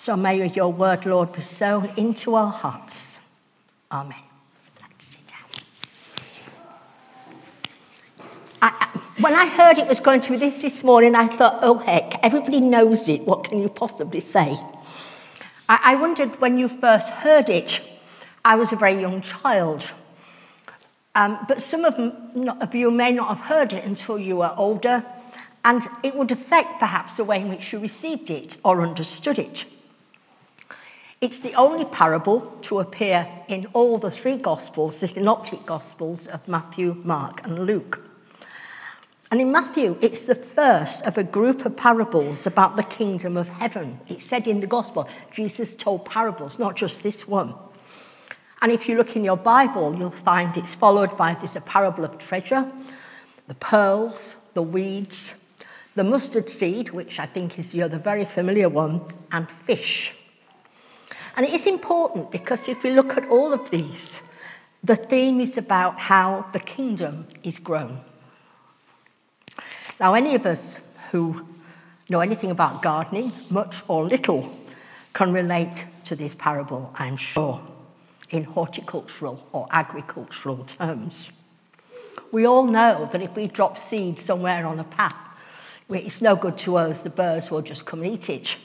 So may your word, Lord, be sown into our hearts. Amen. Let's sit down. When I heard it was going to be this morning, I thought, oh heck, everybody knows it. What can you possibly say? I wondered when you first heard it. I was a very young child. But some of you may not have heard it until you were older, and it would affect perhaps the way in which you received it or understood it. It's the only parable to appear in all the three Gospels, the Synoptic Gospels of Matthew, Mark, and Luke. And in Matthew, it's the first of a group of parables about the kingdom of heaven. It said in the Gospel, Jesus told parables, not just this one. And if you look in your Bible, you'll find it's followed by there's a parable of treasure, the pearls, the weeds, the mustard seed, which I think is the other very familiar one, and fish. And it is important because if we look at all of these, the theme is about how the kingdom is grown. Now, any of us who know anything about gardening, much or little, can relate to this parable, I'm sure, in horticultural or agricultural terms. We all know that if we drop seeds somewhere on a path, it's no good to us, the birds will just come and eat it.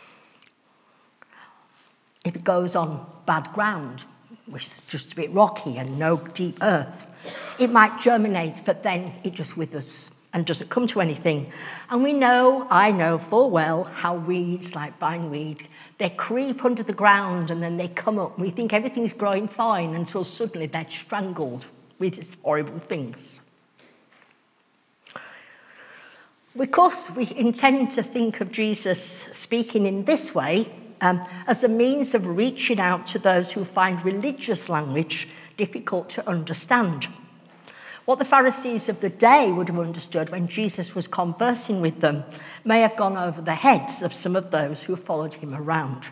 If it goes on bad ground, which is just a bit rocky and no deep earth, it might germinate, but then it just withers and doesn't come to anything. And I know full well how weeds like bindweed, they creep under the ground and then they come up. We think everything's growing fine until suddenly they're strangled with these horrible things. Of course, we intend to think of Jesus speaking in this way as a means of reaching out to those who find religious language difficult to understand. What the Pharisees of the day would have understood when Jesus was conversing with them may have gone over the heads of some of those who followed him around.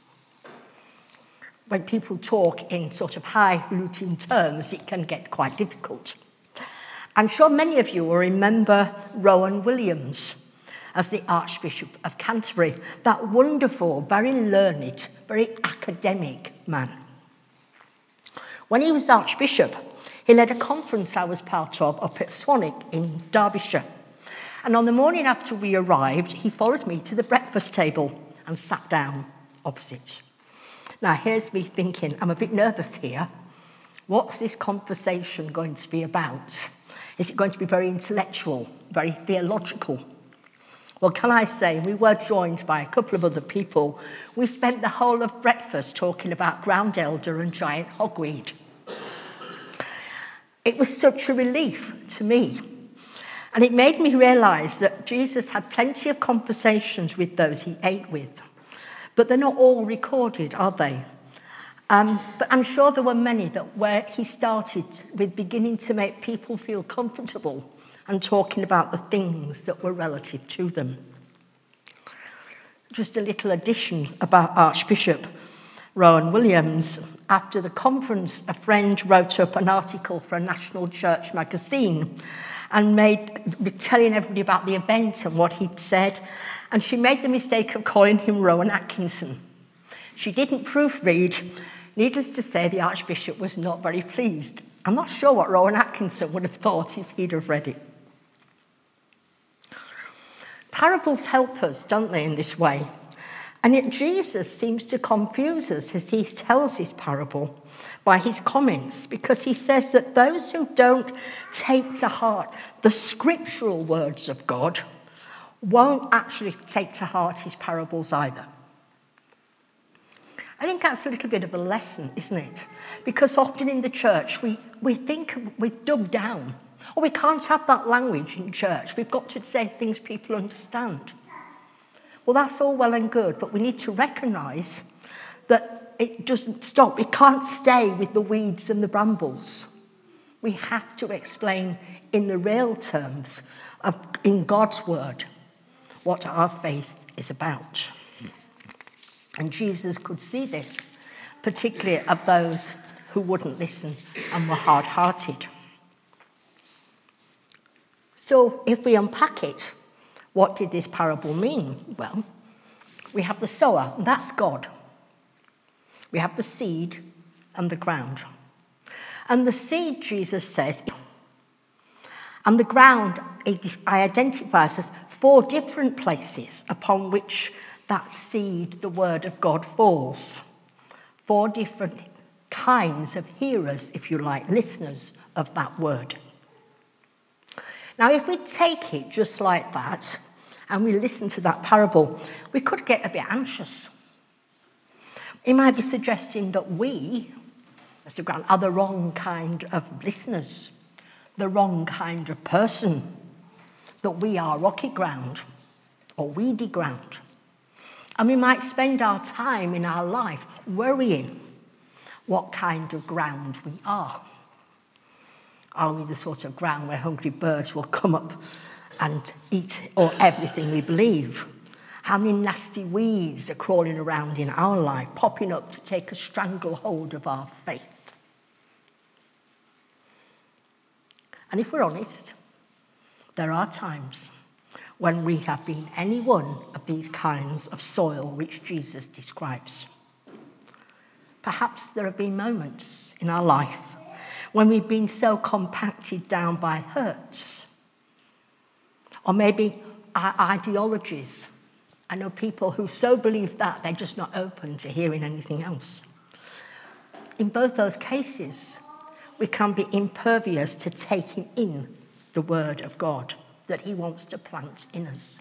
When people talk in sort of highfalutin terms, it can get quite difficult. I'm sure many of you will remember Rowan Williams as the Archbishop of Canterbury, that wonderful, very learned, very academic man. When he was Archbishop, he led a conference I was part of up at Swanwick in Derbyshire. And on the morning after we arrived, he followed me to the breakfast table and sat down opposite. Now, here's me thinking, I'm a bit nervous here. What's this conversation going to be about? Is it going to be very intellectual, very theological? Well, can I say, we were joined by a couple of other people. We spent the whole of breakfast talking about ground elder and giant hogweed. It was such a relief to me. And it made me realise that Jesus had plenty of conversations with those he ate with. But they're not all recorded, are they? But I'm sure there were many that where he started with beginning to make people feel comfortable and talking about the things that were relative to them. Just a little addition about Archbishop Rowan Williams. After the conference, a friend wrote up an article for a National Church magazine and telling everybody about the event and what he'd said, and she made the mistake of calling him Rowan Atkinson. She didn't proofread. Needless to say, the Archbishop was not very pleased. I'm not sure what Rowan Atkinson would have thought if he'd have read it. Parables help us, don't they, in this way? And yet Jesus seems to confuse us as he tells his parable by his comments, because he says that those who don't take to heart the scriptural words of God won't actually take to heart his parables either. I think that's a little bit of a lesson, isn't it? Because often in the church, we think we're dumbed down. Or we can't have that language in church. We've got to say things people understand. Well, that's all well and good, but we need to recognise that it doesn't stop. It can't stay with the weeds and the brambles. We have to explain in the real terms, in God's word, what our faith is about. And Jesus could see this, particularly of those who wouldn't listen and were hard-hearted. So if we unpack it, what did this parable mean? Well, We have the sower, and that's God. We have the seed and the ground. And the seed, Jesus says, and the ground identifies as 4 different places upon which that seed, the word of God, falls. 4 different kinds of hearers, if you like, listeners of that word. Now, if we take it just like that, and we listen to that parable, we could get a bit anxious. It might be suggesting that we, as the ground, are the wrong kind of listeners, the wrong kind of person, that we are rocky ground or weedy ground. And we might spend our time in our life worrying what kind of ground we are. Are we the sort of ground where hungry birds will come up and eat or everything we believe? How many nasty weeds are crawling around in our life, popping up to take a stranglehold of our faith? And if we're honest, there are times when we have been any one of these kinds of soil which Jesus describes. Perhaps there have been moments in our life when we've been so compacted down by hurts, or maybe our ideologies. I know people who so believe that they're just not open to hearing anything else. In both those cases, we can be impervious to taking in the word of God that he wants to plant in us.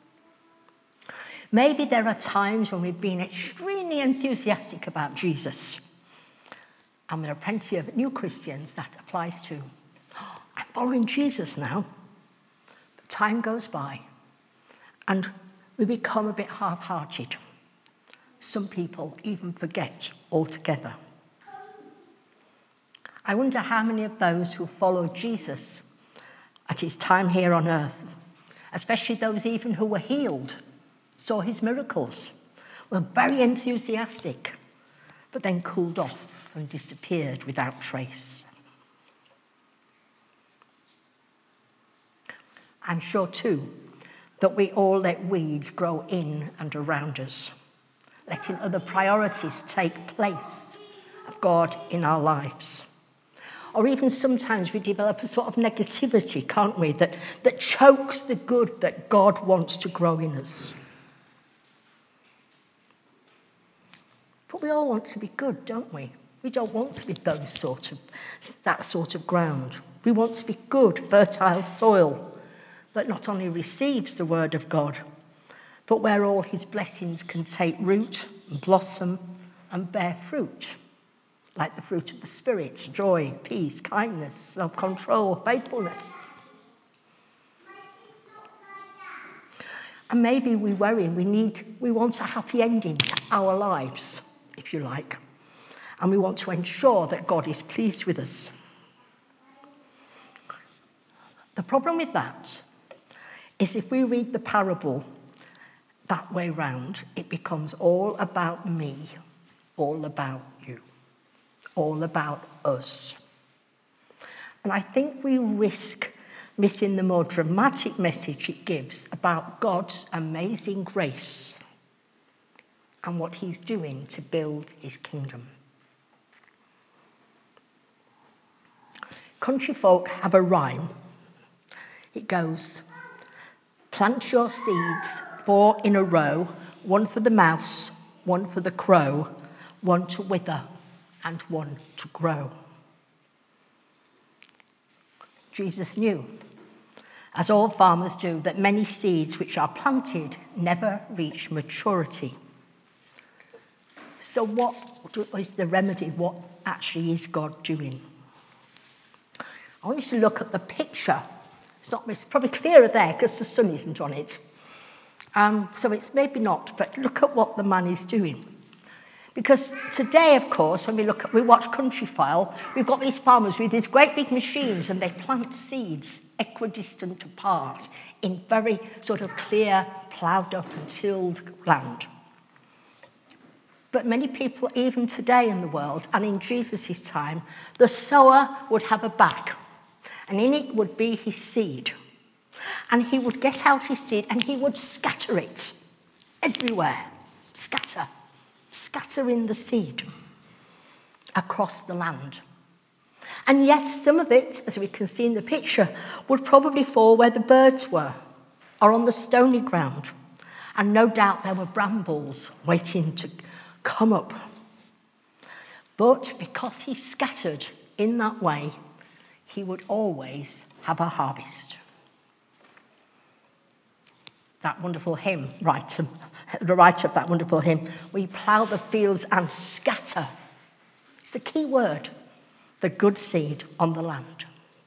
Maybe there are times when we've been extremely enthusiastic about Jesus. And there are plenty of new Christians that applies to. Oh, I'm following Jesus now. But time goes by and we become a bit half-hearted. Some people even forget altogether. I wonder how many of those who followed Jesus at his time here on earth, especially those even who were healed, saw his miracles, were very enthusiastic, but then cooled off and disappeared without trace. I'm sure, too, that we all let weeds grow in and around us, letting other priorities take place of God in our lives. Or even sometimes we develop a sort of negativity, can't we, that chokes the good that God wants to grow in us. But we all want to be good, don't we? We don't want to be that sort of ground. We want to be good, fertile soil that not only receives the word of God, but where all his blessings can take root and blossom and bear fruit, like the fruit of the Spirit: joy, peace, kindness, self-control, faithfulness. And maybe we worry, we want a happy ending to our lives, if you like. And we want to ensure that God is pleased with us. The problem with that is if we read the parable that way round, it becomes all about me, all about you, all about us. And I think we risk missing the more dramatic message it gives about God's amazing grace and what he's doing to build his kingdom. Country folk have a rhyme. It goes, plant your seeds 4 in a row, 1 for the mouse, 1 for the crow, 1 to wither and 1 to grow. Jesus knew, as all farmers do, that many seeds which are planted never reach maturity. So what is the remedy? What actually is God doing? I want you to look at the picture. It's probably clearer there because the sun isn't on it. So it's maybe not, but look at what the man is doing. Because today, of course, when we watch Countryfile, we've got these farmers with these great big machines and they plant seeds equidistant apart in very sort of clear, ploughed up and tilled land. But many people, even today in the world and in Jesus' time, the sower would have a bag, and in it would be his seed. And he would get out his seed and he would scatter it everywhere. scattering the seed across the land. And yes, some of it, as we can see in the picture, would probably fall where the birds were, or on the stony ground. And no doubt there were brambles waiting to come up. But because he scattered in that way, he would always have a harvest. That wonderful hymn, the writer of that wonderful hymn, we plough the fields and scatter. It's a key word, the good seed on the land.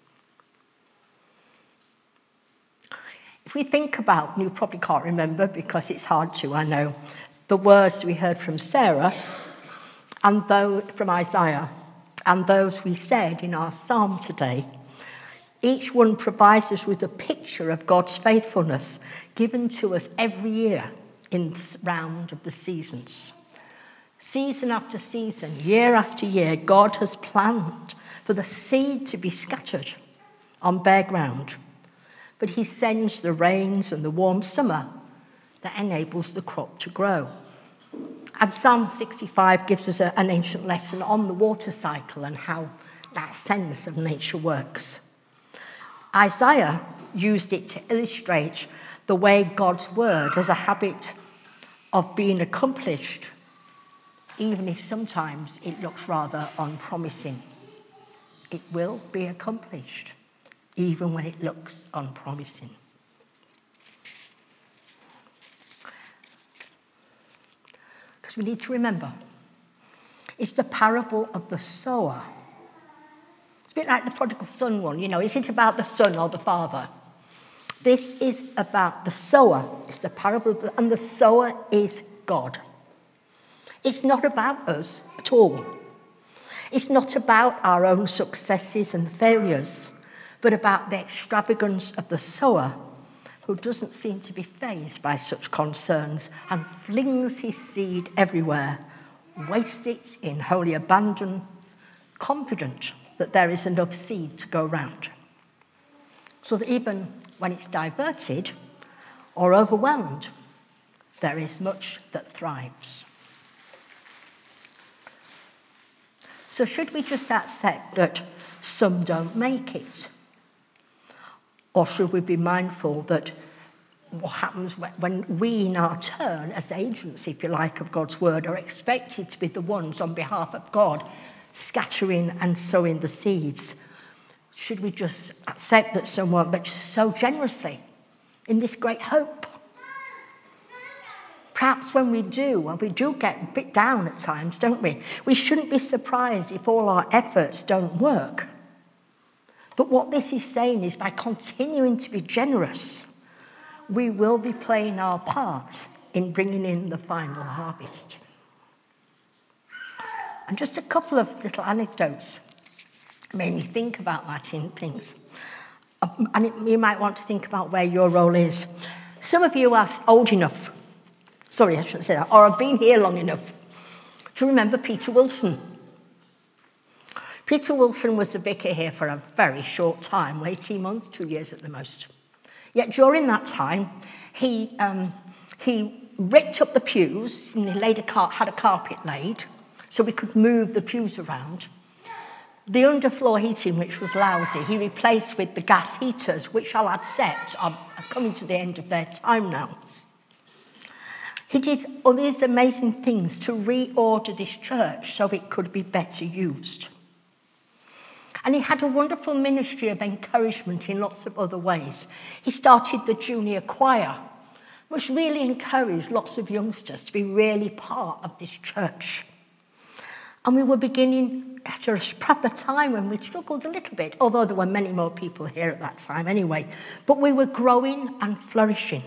If we think about, you probably can't remember because it's hard to, I know, the words we heard from Sarah and from Isaiah and those we said in our psalm today, each one provides us with a picture of God's faithfulness given to us every year in this round of the seasons. Season after season, year after year, God has planned for the seed to be scattered on bare ground. But he sends the rains and the warm summer that enables the crop to grow. And Psalm 65 gives us an ancient lesson on the water cycle and how that sense of nature works. Isaiah used it to illustrate the way God's word has a habit of being accomplished, even if sometimes it looks rather unpromising. It will be accomplished, even when it looks unpromising. Because we need to remember, it's the parable of the sower. It's a bit like the prodigal son one, is it about the son or the father? This is about the sower. It's the parable, and the sower is God. It's not about us at all. It's not about our own successes and failures, but about the extravagance of the sower who doesn't seem to be fazed by such concerns and flings his seed everywhere, wastes it in holy abandon, confident that there is enough seed to go round. So that even when it's diverted or overwhelmed, there is much that thrives. So should we just accept that some don't make it? Or should we be mindful that what happens when we, in our turn, as agents, if you like, of God's word, are expected to be the ones on behalf of God scattering and sowing the seeds? Should we just accept that some won't, but just sow generously in this great hope? Perhaps when we do, well, we do get a bit down at times, don't we? We shouldn't be surprised if all our efforts don't work. But what this is saying is by continuing to be generous, we will be playing our part in bringing in the final harvest. And just a couple of little anecdotes made me think about that in things. You might want to think about where your role is. Some of you are old enough, sorry, I shouldn't say that, or have been here long enough to remember Peter Wilson. Peter Wilson was the vicar here for a very short time, 18 months, 2 years at the most. Yet during that time, he ripped up the pews and he had a carpet laid so we could move the pews around. The underfloor heating, which was lousy, he replaced with the gas heaters, which I'll accept are coming to the end of their time now. He did all these amazing things to reorder this church so it could be better used. And he had a wonderful ministry of encouragement in lots of other ways. He started the junior choir, which really encouraged lots of youngsters to be really part of this church. And we were beginning, after a time when we struggled a little bit, although there were many more people here at that time anyway, but we were growing and flourishing.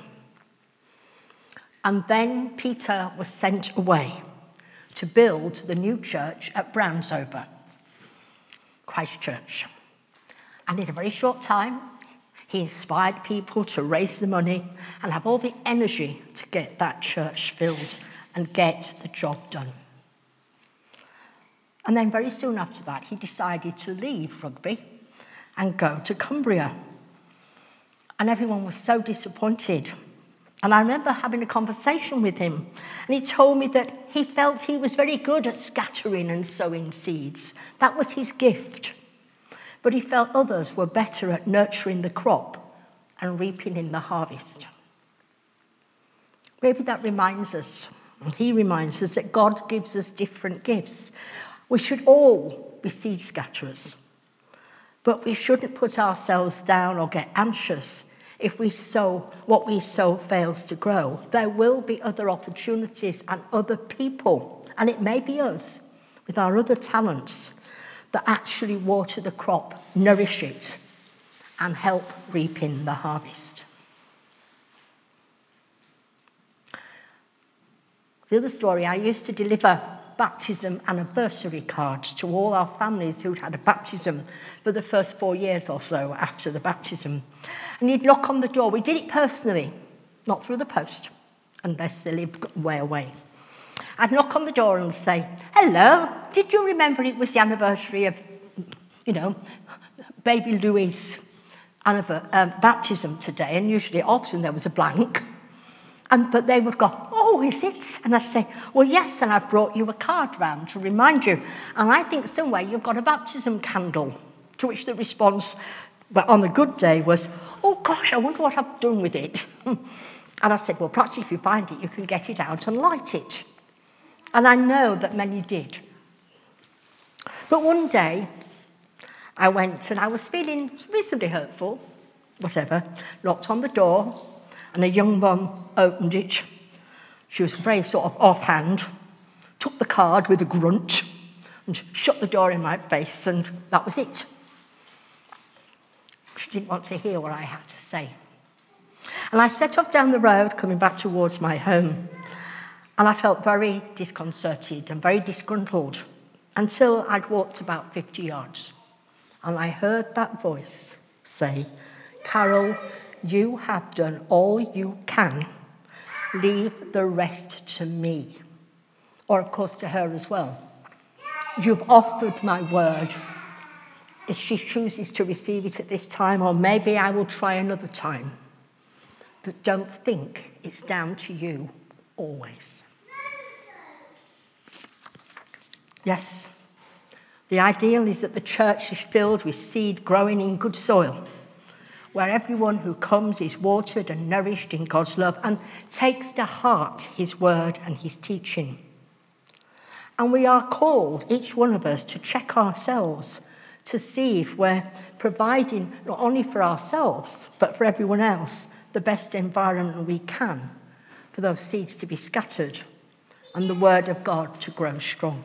And then Peter was sent away to build the new church at Brownsover, Christchurch. And in a very short time, he inspired people to raise the money and have all the energy to get that church filled and get the job done. And then very soon after that, he decided to leave Rugby and go to Cumbria. And everyone was so disappointed. And I remember having a conversation with him, and he told me that he felt he was very good at scattering and sowing seeds. That was his gift. But he felt others were better at nurturing the crop and reaping in the harvest. Maybe that reminds us, he reminds us that God gives us different gifts. We should all be seed scatterers, but we shouldn't put ourselves down or get anxious if what we sow fails to grow. There will be other opportunities and other people, and it may be us with our other talents, that actually water the crop, nourish it, and help reap in the harvest. The other story, I used to deliver baptism anniversary cards to all our families who'd had a baptism for the first 4 years or so after the baptism. And you'd knock on the door. We did it personally, not through the post, unless they lived way away. I'd knock on the door and say, "Hello, did you remember it was the anniversary of, baby Louis' baptism today?" And usually, often there was a blank. But they would go, "Oh, is it?" And I'd say, "Well, yes, and I've brought you a card round to remind you. And I think somewhere you've got a baptism candle." To which the response, but on a good day, was, "Oh, gosh, I wonder what I've done with it." And I said, "Well, perhaps if you find it, you can get it out and light it." And I know that many did. But one day, I went and I was feeling reasonably hurtful, whatever, knocked on the door, and a young mum opened it. She was very sort of offhand, took the card with a grunt, and shut the door in my face, and that was it. She didn't want to hear what I had to say. And I set off down the road, coming back towards my home, and I felt very disconcerted and very disgruntled until I'd walked about 50 yards. And I heard that voice say, "Carol, you have done all you can. Leave the rest to me." Or, of course, to her as well. "You've offered my word. If she chooses to receive it at this time, or maybe I will try another time. But don't think it's down to you always." Yes, the ideal is that the church is filled with seed growing in good soil, where everyone who comes is watered and nourished in God's love and takes to heart his word and his teaching. And we are called, each one of us, to check ourselves to see if we're providing, not only for ourselves, but for everyone else, the best environment we can for those seeds to be scattered and the word of God to grow strong.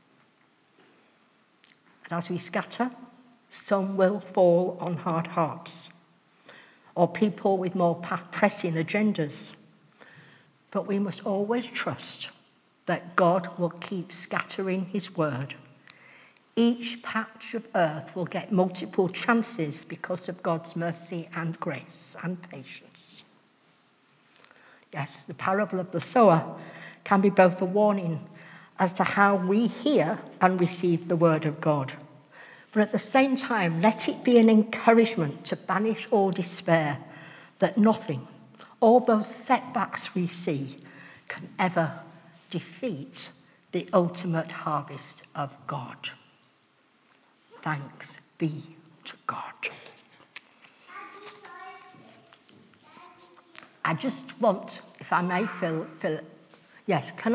And as we scatter, some will fall on hard hearts, or people with more pressing agendas. But we must always trust that God will keep scattering his word. Each patch of earth will get multiple chances because of God's mercy and grace and patience. Yes, the parable of the sower can be both a warning as to how we hear and receive the word of God. But at the same time, let it be an encouragement to banish all despair, that nothing, all those setbacks we see, can ever defeat the ultimate harvest of God. Thanks be to God. I just want, if I may, Phil, yes, can I?